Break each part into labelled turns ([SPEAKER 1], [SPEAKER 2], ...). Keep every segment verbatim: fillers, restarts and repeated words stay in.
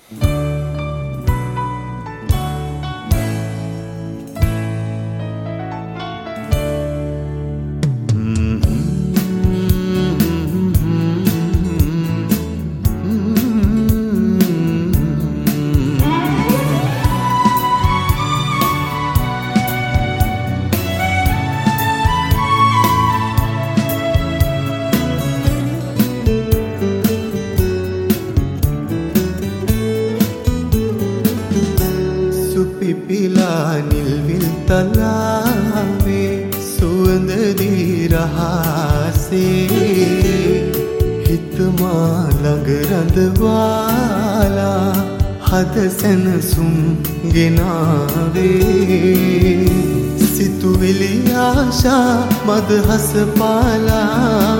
[SPEAKER 1] පිපිලා නිල්විල් තලාවේ සුවඳ දී රහසේ හිතමා ළඟ රඳවාලා හද සැනසුම් ගෙනාවේ සිතුවිලි ආශා මදහස පාලා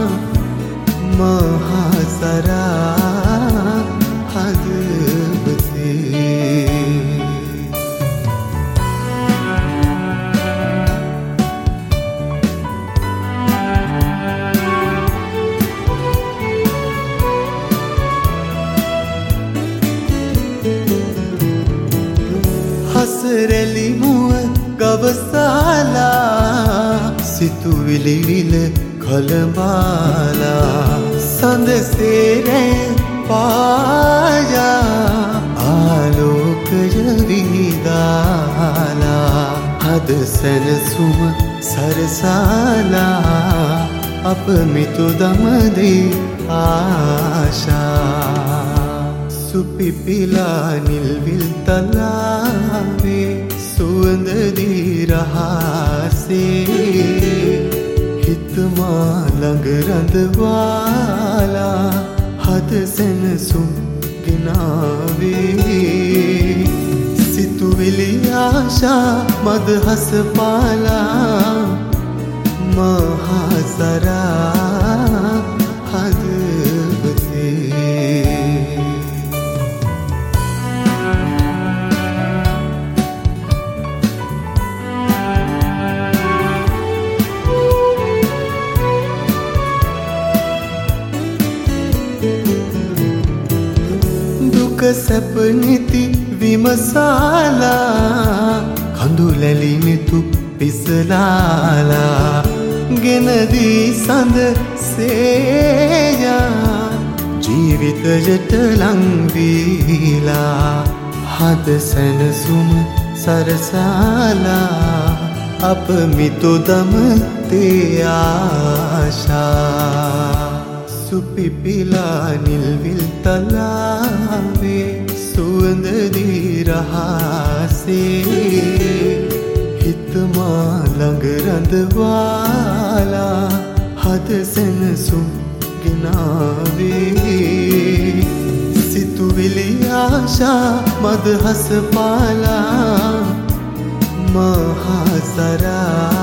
[SPEAKER 1] මහා සරා හදවතේ හසරැලි මුව ගවසාලා සිතුවිලි විල කලබාලා සඳසේරැ පායා ආලෝකය විහිදාලා හද සැනසුම සරසාලා අප මිතු දමදී ආශා සුපිපිලා නිල්විල් තලාවේ සුවඳ දී රහසේ හිතමා ළඟ රඳවාලා හද සැනසුම් ගෙනාවේ සිතුවිලි ආශා මදහස පාලා මහා සරා හදවතේ දුක සැප නිති විමසාලා කඳුලැලි නිතු පිසලාලා ගෙනදී සඳ සේයා ජීවිතයට ලංවීලා හද සැනසුම සරසාලා අප මිතු දමතේ ආශා සුපිපිලා නිල්විල් තලාවේ සුවඳ දී රහසේ හිතමා ළඟ රඳවාලා හද සැනසුම් ගෙනාවේ සිතුවිලි ආශා මදහස පාලා මහා සරා